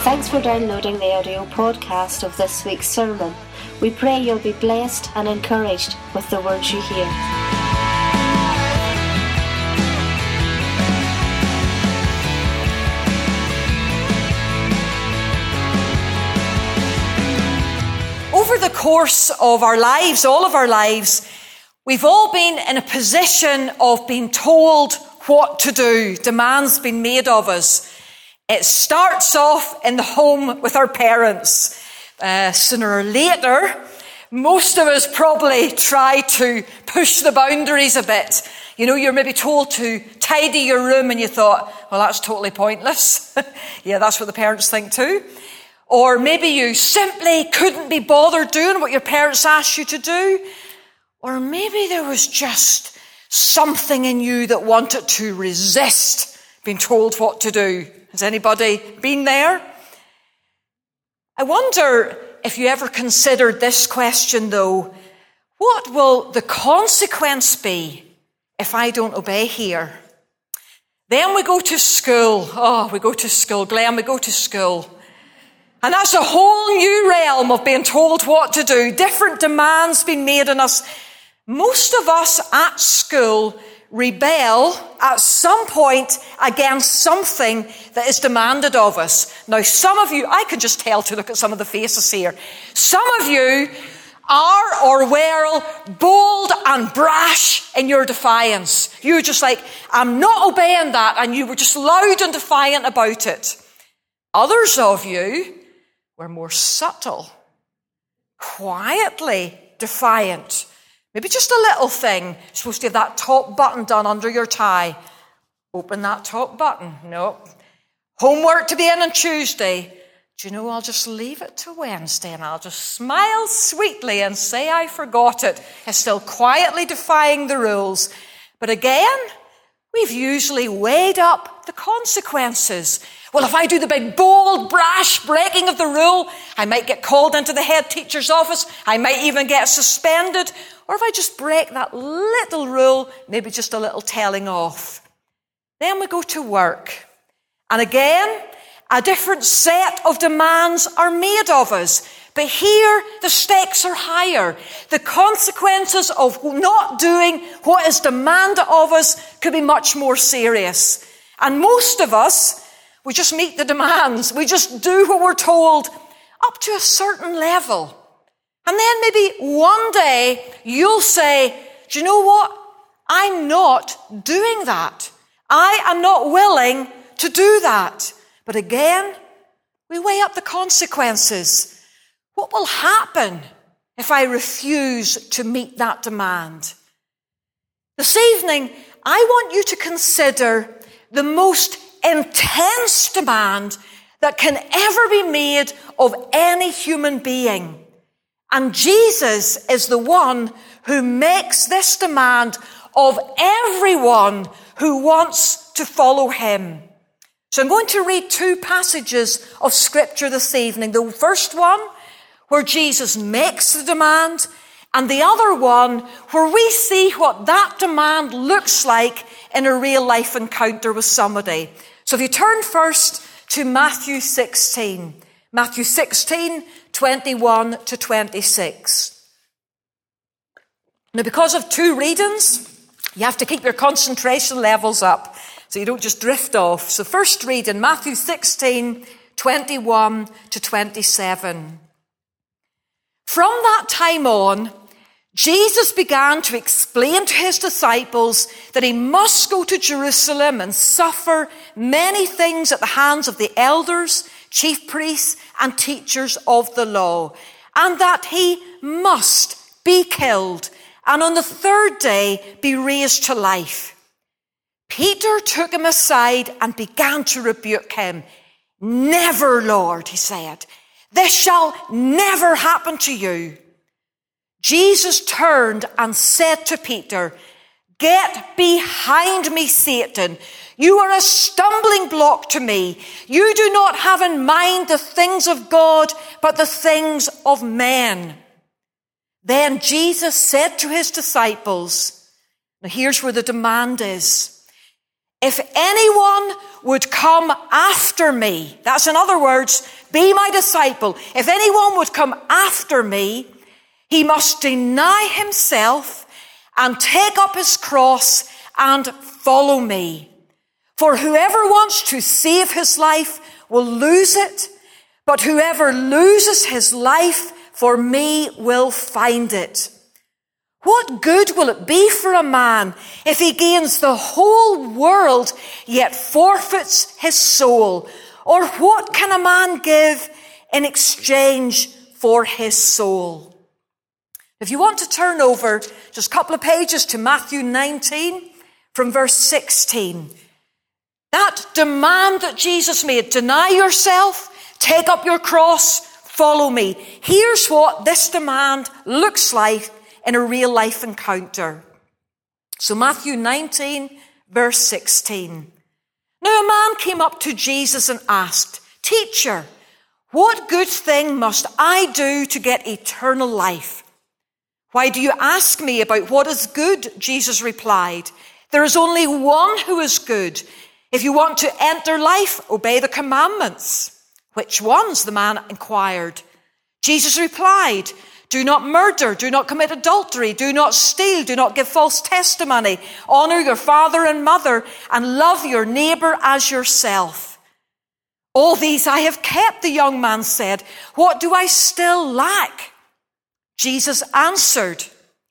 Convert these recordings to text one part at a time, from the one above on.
Thanks for downloading the audio podcast of this week's sermon. We pray you'll be blessed and encouraged with the words you hear. Over the course of our lives, all of our lives, we've all been in a position of being told what to do. Demands been made of us. It starts off in the home with our parents. Sooner or later, most of us probably try to push the boundaries a bit. You know, you're maybe told to tidy your room and you thought, well, that's totally pointless. Yeah, that's what the parents think too. Or maybe you simply couldn't be bothered doing what your parents asked you to do. Or maybe there was just something in you that wanted to resist being told what to do. Has anybody been there? I wonder if you ever considered this question though. What will the consequence be if I don't obey here? Then we go to school. We go to school. Glenn, we go to school. And that's a whole new realm of being told what to do. Different demands being made on us. Most of us at school rebel at some point against something that is demanded of us. Now, some of you, I could just tell to look at some of the faces here. Some of you are or were bold and brash in your defiance. You were just like, I'm not obeying that, and you were just loud and defiant about it. Others of you were more subtle, quietly defiant. Maybe just a little thing. You're supposed to have that top button done under your tie. Open that top button. No. Homework to be in on Tuesday. Do you know, I'll just leave it to Wednesday and I'll just smile sweetly and say I forgot it. It's still quietly defying the rules. But again, we've usually weighed up the consequences. Well, if I do the big, bold, brash breaking of the rule, I might get called into the head teacher's office. I might even get suspended. Or if I just break that little rule, maybe just a little telling off. Then we go to work. And again, a different set of demands are made of us. But here, the stakes are higher. The consequences of not doing what is demanded of us could be much more serious. And most of us, we just meet the demands. We just do what we're told up to a certain level. And then maybe one day you'll say, do you know what? I'm not doing that. I am not willing to do that. But again, we weigh up the consequences. What will happen if I refuse to meet that demand? This evening, I want you to consider the most intense demand that can ever be made of any human being. And Jesus is the one who makes this demand of everyone who wants to follow him. So I'm going to read two passages of scripture this evening. The first one, where Jesus makes the demand, and the other one, where we see what that demand looks like in a real life encounter with somebody. So if you turn first to Matthew 16. Matthew 16, 21 to 26. Now, because of two readings, you have to keep your concentration levels up so you don't just drift off. So first read in Matthew 16, 21 to 27. From that time on, Jesus began to explain to his disciples that he must go to Jerusalem and suffer many things at the hands of the elders, chief priests, and teachers of the law, and that he must be killed and on the third day be raised to life. Peter took him aside and began to rebuke him. Never, Lord, he said. This shall never happen to you. Jesus turned and said to Peter, Get behind me, Satan. You are a stumbling block to me. You do not have in mind the things of God, but the things of men. Then Jesus said to his disciples, now here's where the demand is. if anyone would come after me, that's in other words, be my disciple. If anyone would come after me, he must deny himself and take up his cross and follow me. For whoever wants to save his life will lose it, but whoever loses his life for me will find it. What good will it be for a man if he gains the whole world yet forfeits his soul? Or what can a man give in exchange for his soul? If you want to turn over just a couple of pages to Matthew 19 from verse 16, that demand that Jesus made, deny yourself, take up your cross, follow me. Here's what this demand looks like in a real life encounter. So Matthew 19, verse 16. Now a man came up to Jesus and asked, Teacher, what good thing must I do to get eternal life? Why do you ask me about what is good? Jesus replied. There is only one who is good. If you want to enter life, obey the commandments. Which ones? The man inquired. Jesus replied, do not murder, do not commit adultery, do not steal, do not give false testimony, honor your father and mother, and love your neighbor as yourself. All these I have kept, the young man said. What do I still lack? Jesus answered,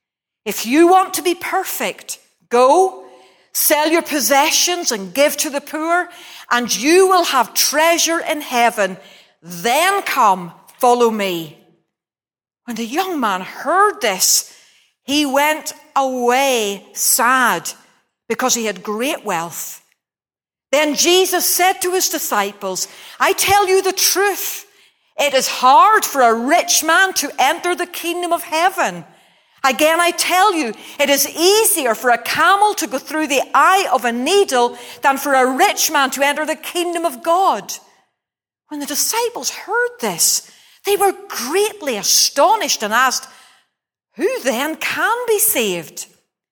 if you want to be perfect, go, sell your possessions and give to the poor, and you will have treasure in heaven. Then come, follow me. When the young man heard this, he went away sad because he had great wealth. Then Jesus said to his disciples, I tell you the truth. It is hard for a rich man to enter the kingdom of heaven. Again, I tell you, it is easier for a camel to go through the eye of a needle than for a rich man to enter the kingdom of God. When the disciples heard this, they were greatly astonished and asked, who then can be saved?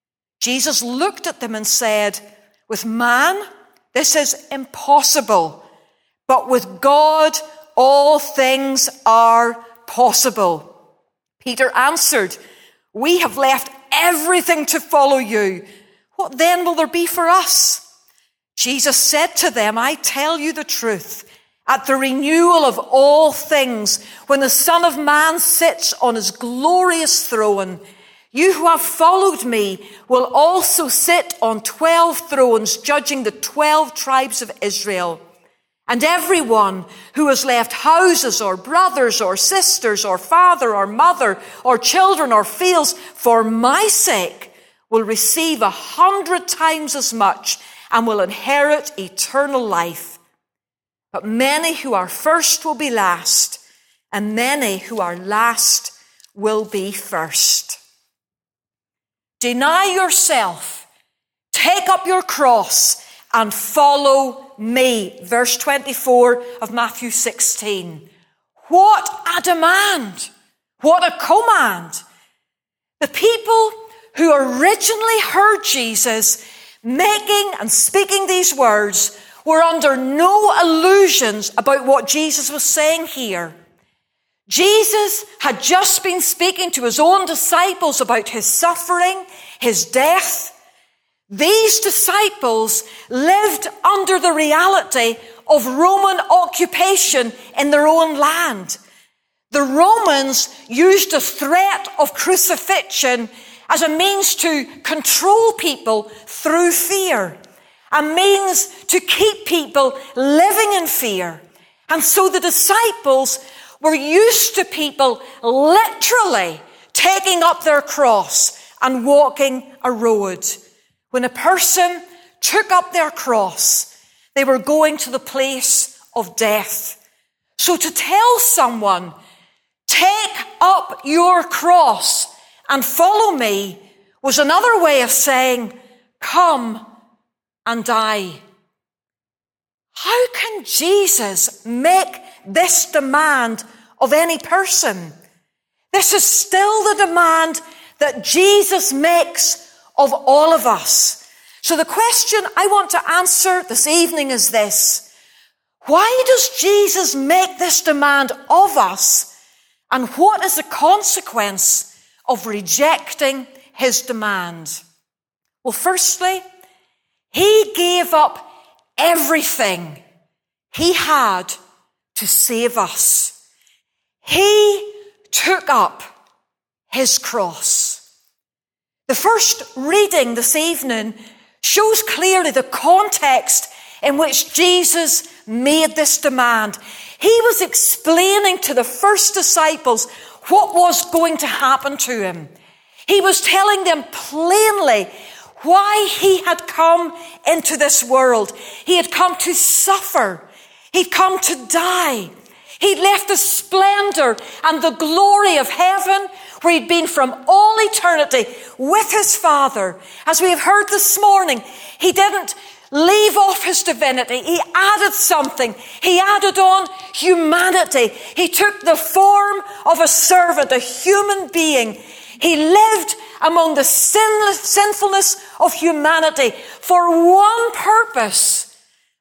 Jesus looked at them and said, with man, this is impossible, but with God, all things are possible. Peter answered, we have left everything to follow you. What then will there be for us? Jesus said to them, I tell you the truth. At the renewal of all things, when the Son of Man sits on his glorious throne, you who have followed me will also sit on 12 thrones, judging the 12 tribes of Israel. And everyone who has left houses or brothers or sisters or father or mother or children or fields for my sake will receive 100 times as much and will inherit eternal life. But many who are first will be last, and many who are last will be first. Deny yourself, take up your cross, and follow me. Verse 24 of Matthew 16. What a demand! What a command! The people who originally heard Jesus making and speaking these words were under no illusions about what Jesus was saying here. Jesus had just been speaking to his own disciples about his suffering, his death. These disciples lived under the reality of Roman occupation in their own land. The Romans used the threat of crucifixion as a means to control people through fear, a means to keep people living in fear. And so the disciples were used to people literally taking up their cross and walking a road. When a person took up their cross, they were going to the place of death. So to tell someone, take up your cross and follow me, was another way of saying, come and die. How can Jesus make this demand of any person? This is still the demand that Jesus makes of all of us. So the question I want to answer this evening is this: why does Jesus make this demand of us? And what is the consequence of rejecting his demand? Well, firstly, he gave up everything he had to save us. He took up his cross. The first reading this evening shows clearly the context in which Jesus made this demand. He was explaining to the first disciples what was going to happen to him. He was telling them plainly why he had come into this world. He had come to suffer. He'd come to die. He'd left the splendor and the glory of heaven, where he'd been from all eternity with his Father. As we have heard this morning, he didn't leave off his divinity. He added something. He added on humanity. He took the form of a servant, a human being. He lived among the sinfulness of humanity for one purpose,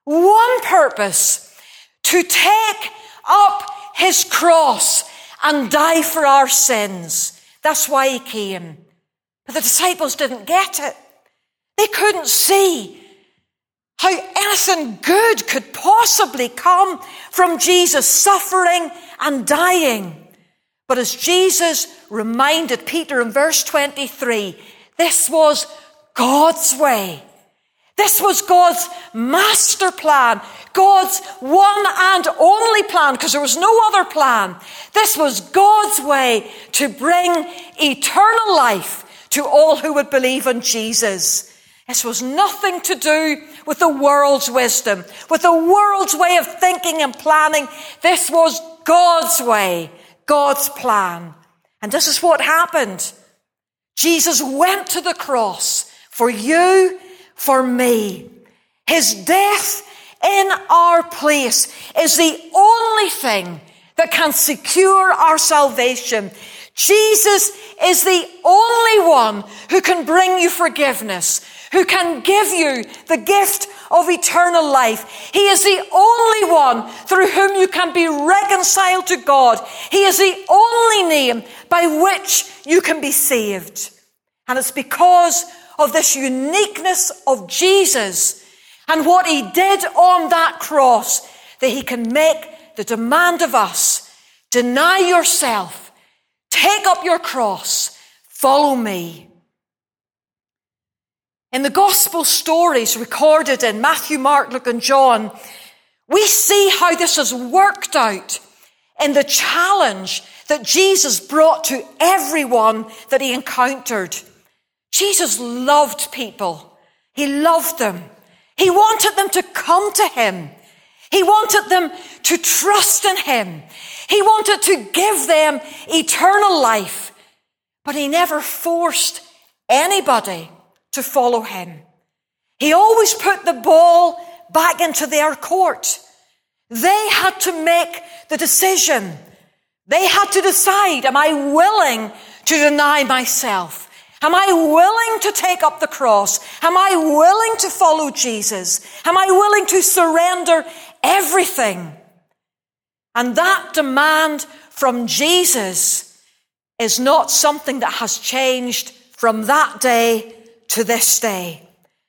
to take up his cross and die for our sins. That's why he came. But the disciples didn't get it. They couldn't see how anything good could possibly come from Jesus suffering and dying. But as Jesus reminded Peter in verse 23, this was God's way. This was God's master plan, God's one and only plan, because there was no other plan. This was God's way to bring eternal life to all who would believe in Jesus. This was nothing to do with the world's wisdom, with the world's way of thinking and planning. This was God's way, God's plan. And this is what happened. Jesus went to the cross for you, for me. His death in our place is the only thing that can secure our salvation. Jesus is the only one who can bring you forgiveness, who can give you the gift of eternal life. He is the only one through whom you can be reconciled to God. He is the only name by which you can be saved. And it's because of this uniqueness of Jesus and what he did on that cross that he can make the demand of us: deny yourself, take up your cross, follow me. In the gospel stories recorded in Matthew, Mark, Luke, and John, we see how this is worked out in the challenge that Jesus brought to everyone that he encountered. Jesus loved people. He loved them. He wanted them to come to him. He wanted them to trust in him. He wanted to give them eternal life. But he never forced anybody to follow him. He always put the ball back into their court. They had to make the decision. They had to decide, am I willing to deny myself? Am I willing to take up the cross? Am I willing to follow Jesus? Am I willing to surrender everything? And that demand from Jesus is not something that has changed from that day to this day.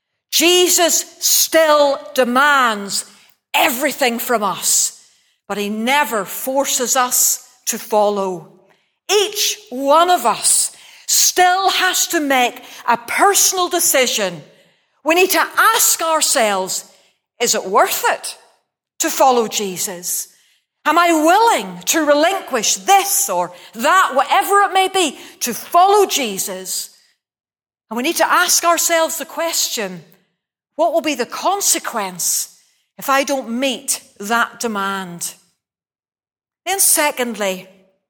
Jesus still demands everything from us, but he never forces us to follow. Each one of us still has to make a personal decision. We need to ask ourselves, is it worth it to follow Jesus? Am I willing to relinquish this or that, whatever it may be, to follow Jesus? And we need to ask ourselves the question, what will be the consequence if I don't meet that demand? Then secondly,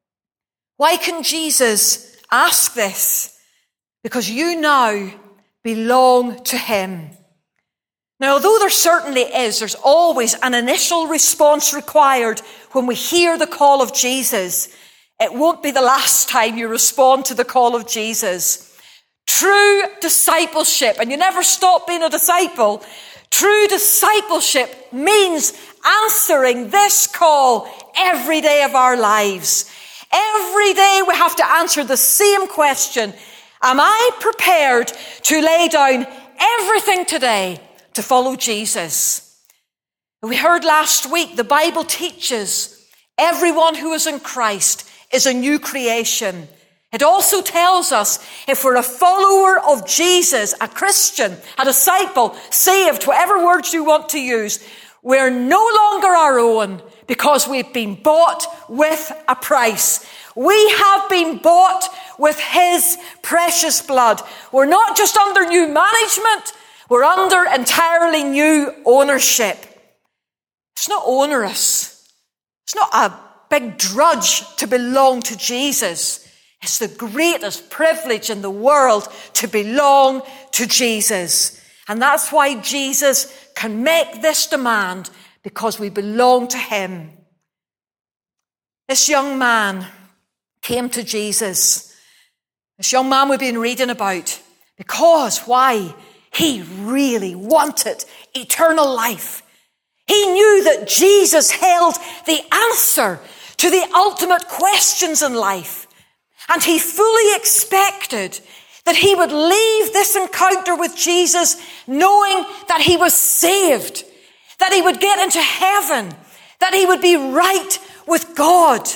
why can Jesus ask this? Because you now belong to him. Now, although there's always an initial response required when we hear the call of Jesus, it won't be the last time you respond to the call of Jesus. True discipleship, and you never stop being a disciple, true discipleship means answering this call every day of our lives. Every day we have to answer the same question. Am I prepared to lay down everything today to follow Jesus? We heard last week the Bible teaches everyone who is in Christ is a new creation. It also tells us if we're a follower of Jesus, a Christian, a disciple, saved, whatever words you want to use, we're no longer our own because we've been bought with a price. We have been bought with his precious blood. We're not just under new management, we're under entirely new ownership. It's not onerous. It's not a big drudge to belong to Jesus. It's the greatest privilege in the world to belong to Jesus. And that's why Jesus can make this demand, because we belong to him. This young man came to Jesus. This young man we've been reading about. Because, why? He really wanted eternal life. He knew that Jesus held the answer to the ultimate questions in life. And he fully expected that he would leave this encounter with Jesus knowing that he was saved, that he would get into heaven, that he would be right with God.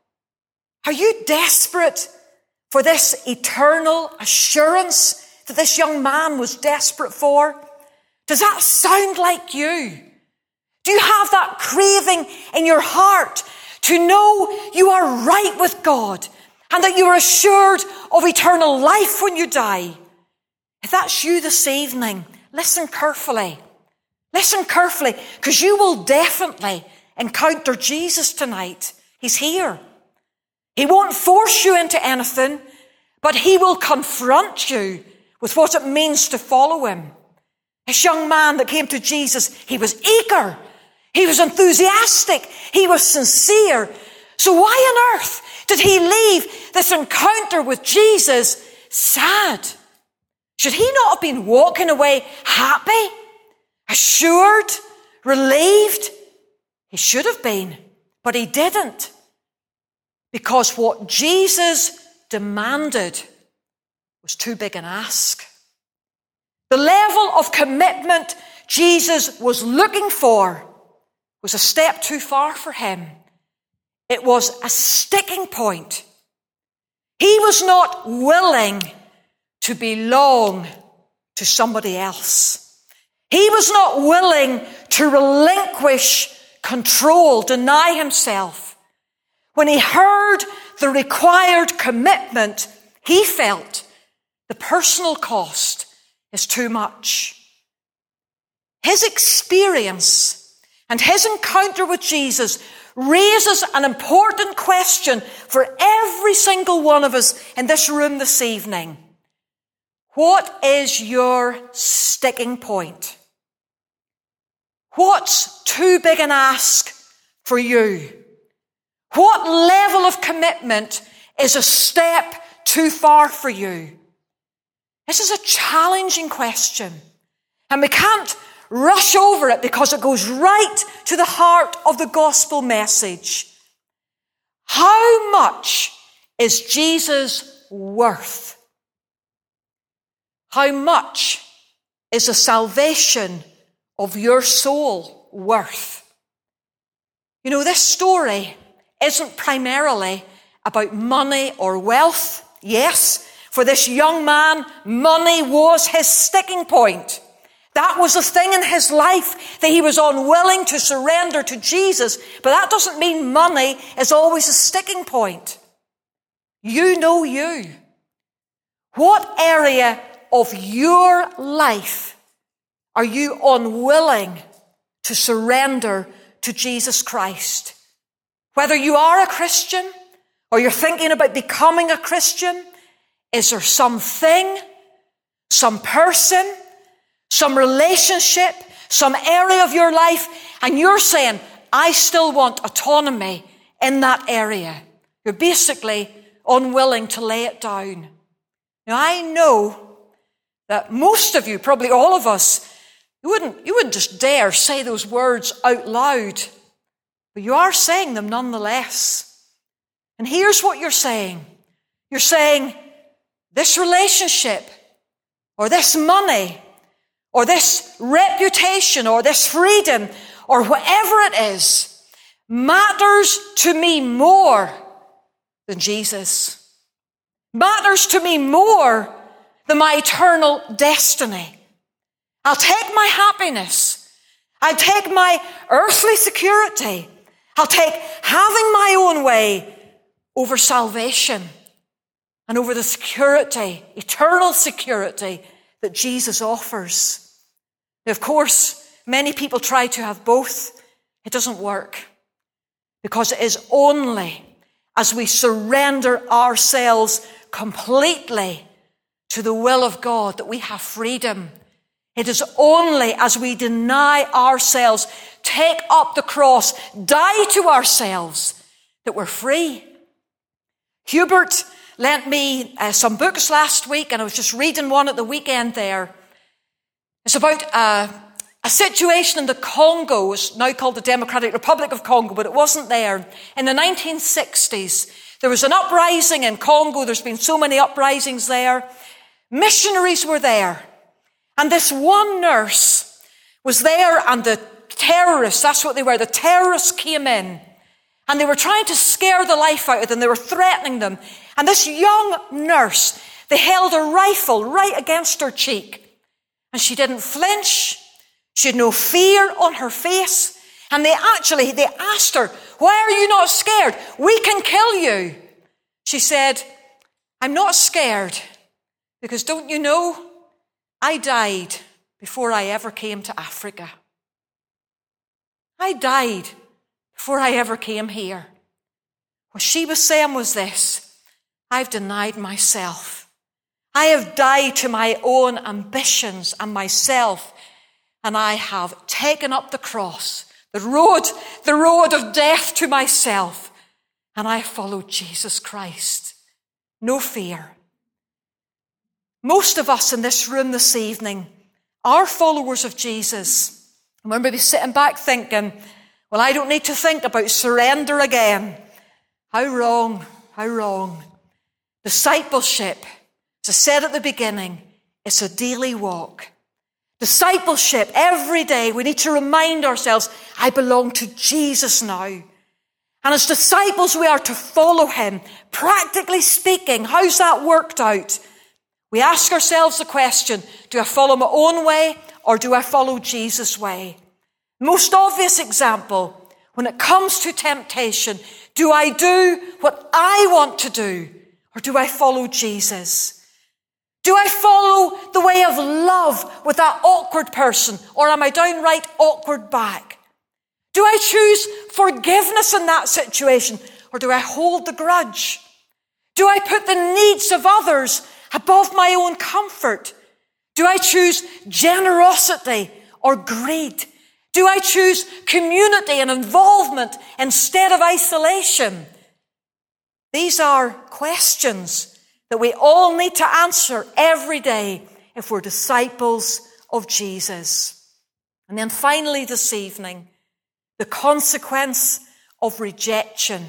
Are you desperate for this eternal assurance that this young man was desperate for? Does that sound like you? Do you have that craving in your heart to know you are right with God and that you are assured of eternal life when you die? If that's you this evening, listen carefully. Listen carefully, because you will definitely encounter Jesus tonight. He's here. He won't force you into anything, but he will confront you with what it means to follow him. This young man that came to Jesus, he was eager. He was enthusiastic. He was sincere. So why on earth did he leave this encounter with Jesus sad? Should he not have been walking away happy, assured, relieved? He should have been, but he didn't. Because what Jesus demanded was too big an ask. The level of commitment Jesus was looking for was a step too far for him. It was a sticking point. He was not willing to belong to somebody else. He was not willing to relinquish control, deny himself. When he heard the required commitment, he felt the personal cost is too much. His experience and his encounter with Jesus raises an important question for every single one of us in this room this evening. What is your sticking point? What's too big an ask for you? What level of commitment is a step too far for you? This is a challenging question, and we can't rush over it because it goes right to the heart of the gospel message. How much is Jesus worth? How much is the salvation of your soul worth? You know, this story isn't primarily about money or wealth. Yes, for this young man, money was his sticking point. That was the thing in his life that he was unwilling to surrender to Jesus. But that doesn't mean money is always a sticking point. You know you. What area of your life are you unwilling to surrender to Jesus Christ? Whether you are a Christian or you're thinking about becoming a Christian, is there something, some person, some relationship, some area of your life, and you're saying, I still want autonomy in that area? You're basically unwilling to lay it down. Now, I know that most of you, probably all of us, you wouldn't just dare say those words out loud, but you are saying them nonetheless. And here's what you're saying. You're saying, this relationship, or this money, or this reputation, or this freedom, or whatever it is, matters to me more than Jesus. Matters to me more than my eternal destiny. I'll take my happiness. I'll take my earthly security. I'll take having my own way over salvation and over the security, eternal security that Jesus offers. Now, of course, many people try to have both. It doesn't work, because it is only as we surrender ourselves completely to the will of God that we have freedom. It is only as we deny ourselves, take up the cross, die to ourselves, that we're free. Hubert lent me some books last week, and I was just reading one at the weekend there. It's about a situation in the Congo. It's now called the Democratic Republic of Congo, but it wasn't there. In the 1960s, there was an uprising in Congo. There's been so many uprisings there. Missionaries were there. And this one nurse was there, and the terrorists, that's what they were, the terrorists came in. And they were trying to scare the life out of them. They were threatening them. And this young nurse, they held a rifle right against her cheek. And she didn't flinch. She had no fear on her face. And they asked her, why are you not scared? We can kill you. She said, I'm not scared, because don't you know, I died before I ever came to Africa. I died before I ever came here. What she was saying was this: I've denied myself. I have died to my own ambitions and myself, and I have taken up the cross, the road of death to myself, and I followed Jesus Christ. No fear. Most of us in this room this evening are followers of Jesus. And we're maybe sitting back thinking, well, I don't need to think about surrender again. How wrong, how wrong. Discipleship, as I said at the beginning, it's a daily walk. Discipleship, every day we need to remind ourselves, I belong to Jesus now. And as disciples, we are to follow him. Practically speaking, how's that worked out? We ask ourselves the question, do I follow my own way or do I follow Jesus' way? Most obvious example, when it comes to temptation, do I do what I want to do or do I follow Jesus? Do I follow the way of love with that awkward person, or am I downright awkward back? Do I choose forgiveness in that situation, or do I hold the grudge? Do I put the needs of others above my own comfort? Do I choose generosity or greed? Do I choose community and involvement instead of isolation? These are questions that we all need to answer every day if we're disciples of Jesus. And then finally this evening, the consequence of rejection.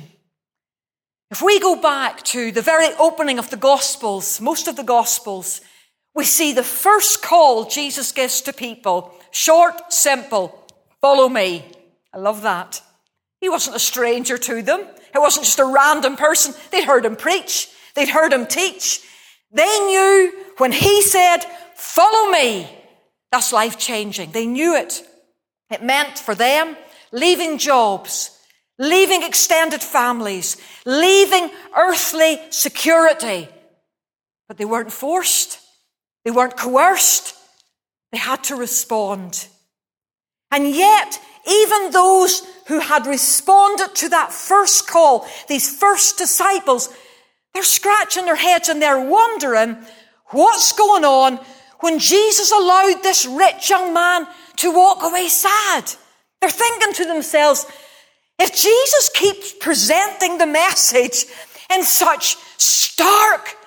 If we go back to the very opening of the Gospels, most of the Gospels, we see the first call Jesus gives to people. Short, simple, follow me. I love that. He wasn't a stranger to them. It wasn't just a random person. They'd heard him preach. They'd heard him teach. They knew when he said, follow me, that's life-changing. They knew it. It meant for them leaving jobs, leaving extended families, leaving earthly security. But they weren't forced. They weren't coerced. They had to respond. And yet, even those who had responded to that first call, these first disciples, they're scratching their heads and they're wondering what's going on when Jesus allowed this rich young man to walk away sad. They're thinking to themselves, if Jesus keeps presenting the message in such stark,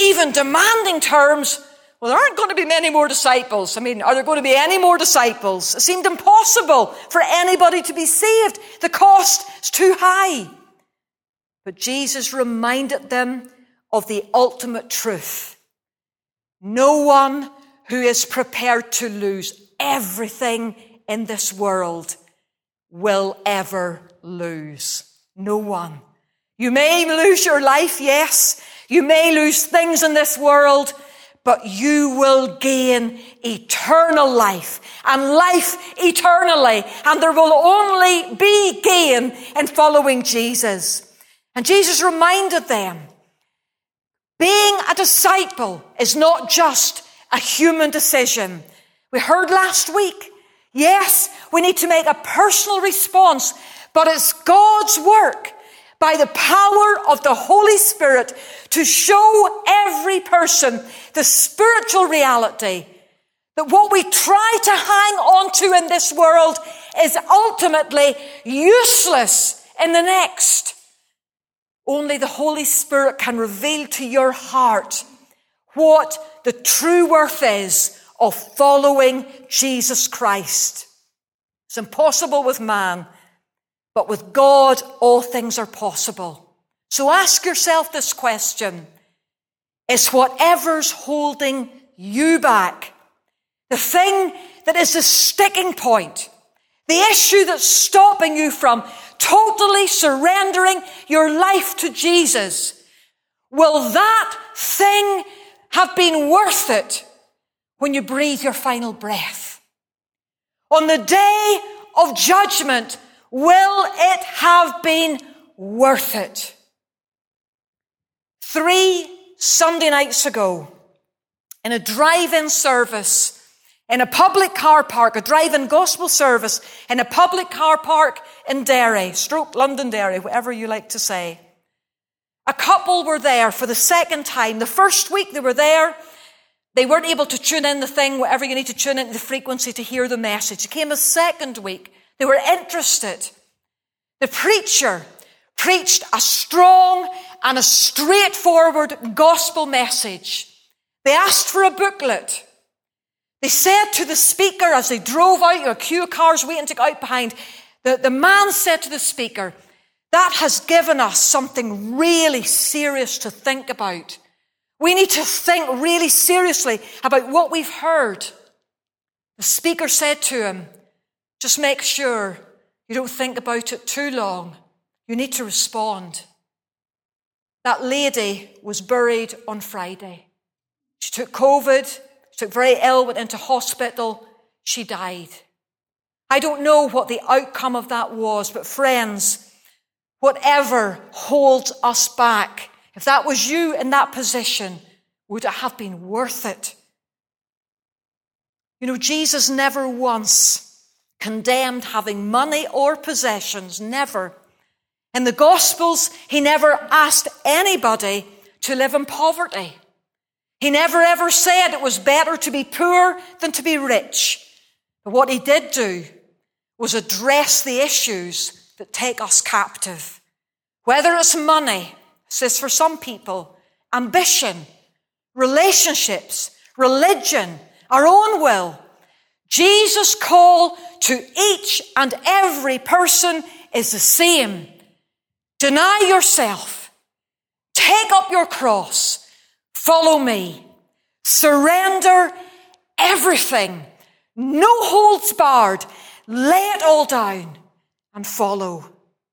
even demanding terms, well, there aren't going to be many more disciples. I mean, are there going to be any more disciples? It seemed impossible for anybody to be saved. The cost is too high. But Jesus reminded them of the ultimate truth. No one who is prepared to lose everything in this world will ever lose. No one. You may lose your life, yes. You may lose things in this world, but you will gain eternal life and life eternally. And there will only be gain in following Jesus. And Jesus reminded them, being a disciple is not just a human decision. We heard last week, yes, we need to make a personal response, but it's God's work by the power of the Holy Spirit to show every person the spiritual reality that what we try to hang on to in this world is ultimately useless in the next. Only the Holy Spirit can reveal to your heart what the true worth is of following Jesus Christ. It's impossible with man, but with God, all things are possible. So ask yourself this question. Is whatever's holding you back, the thing that is the sticking point, the issue that's stopping you from totally surrendering your life to Jesus, will that thing have been worth it when you breathe your final breath? On the day of judgment, will it have been worth it? 3 Sunday nights ago, in a drive-in service, in a public car park, a drive-in gospel service, in a public car park in Derry, stroke Londonderry, whatever you like to say. A couple were there for the second time. The first week they were there, they weren't able to tune in the thing, whatever you need to tune into the frequency to hear the message. It came a second week. They were interested. The preacher preached a strong and a straightforward gospel message. They asked for a booklet. They said to the speaker as they drove out, a queue of cars waiting to go out behind, the man said to the speaker, that has given us something really serious to think about. We need to think really seriously about what we've heard. The speaker said to him, just make sure you don't think about it too long. You need to respond. That lady was buried on Friday. She took COVID, she took very ill, went into hospital. She died. I don't know what the outcome of that was, but friends, whatever holds us back, if that was you in that position, would it have been worth it? You know, Jesus never once condemned having money or possessions, never. In the Gospels, he never asked anybody to live in poverty. He never ever said it was better to be poor than to be rich. But what he did do was address the issues that take us captive. Whether it's money, says for some people, ambition, relationships, religion, our own will, Jesus' call to each and every person is the same. Deny yourself. Take up your cross. Follow me. Surrender everything. No holds barred. Lay it all down and follow.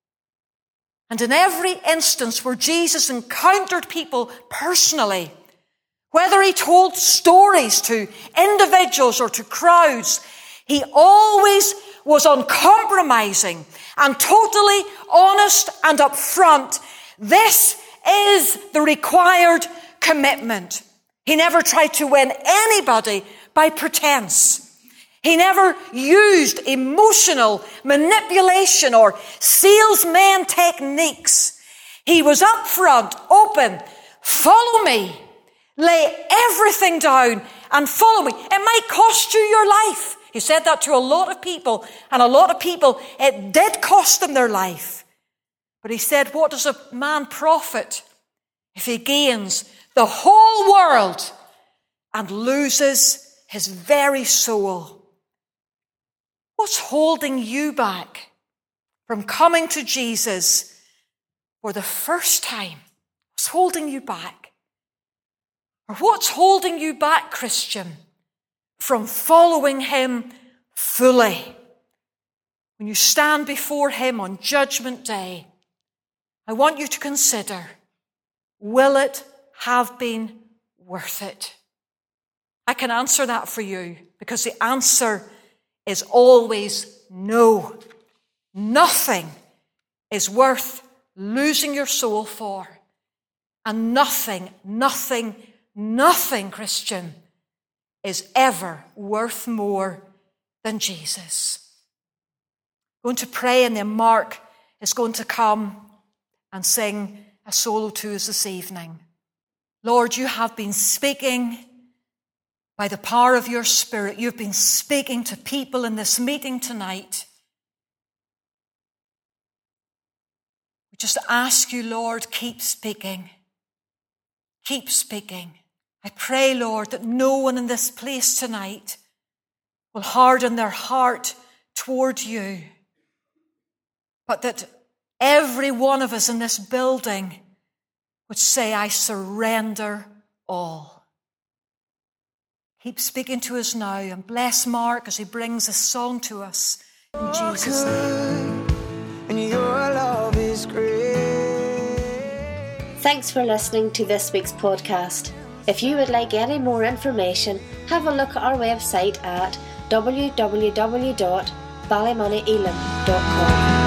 And in every instance where Jesus encountered people personally, whether he told stories to individuals or to crowds, he always was uncompromising and totally honest and upfront. This is the required commitment. He never tried to win anybody by pretense. He never used emotional manipulation or salesman techniques. He was upfront, open. Follow me. Lay everything down and follow me. It might cost you your life. He said that to a lot of people, and a lot of people, it did cost them their life. But he said, what does a man profit if he gains the whole world and loses his very soul? What's holding you back from coming to Jesus for the first time? What's holding you back? Or what's holding you back, Christian, from following him fully? When you stand before him on Judgment Day, I want you to consider, will it have been worth it? I can answer that for you, because the answer is always no. Nothing is worth losing your soul for. And nothing, Christian, is ever worth more than Jesus. I'm going to pray, and then Mark is going to come and sing a solo to us this evening. Lord, you have been speaking by the power of your Spirit. You've been speaking to people in this meeting tonight. We just ask you, Lord, keep speaking. Keep speaking. I pray, Lord, that no one in this place tonight will harden their heart toward you, but that every one of us in this building would say, I surrender all. Keep speaking to us now, and bless Mark as he brings a song to us. In Jesus' name. And your love is great. Thanks for listening to this week's podcast. If you would like any more information, have a look at our website at www.ballymonnyelam.com.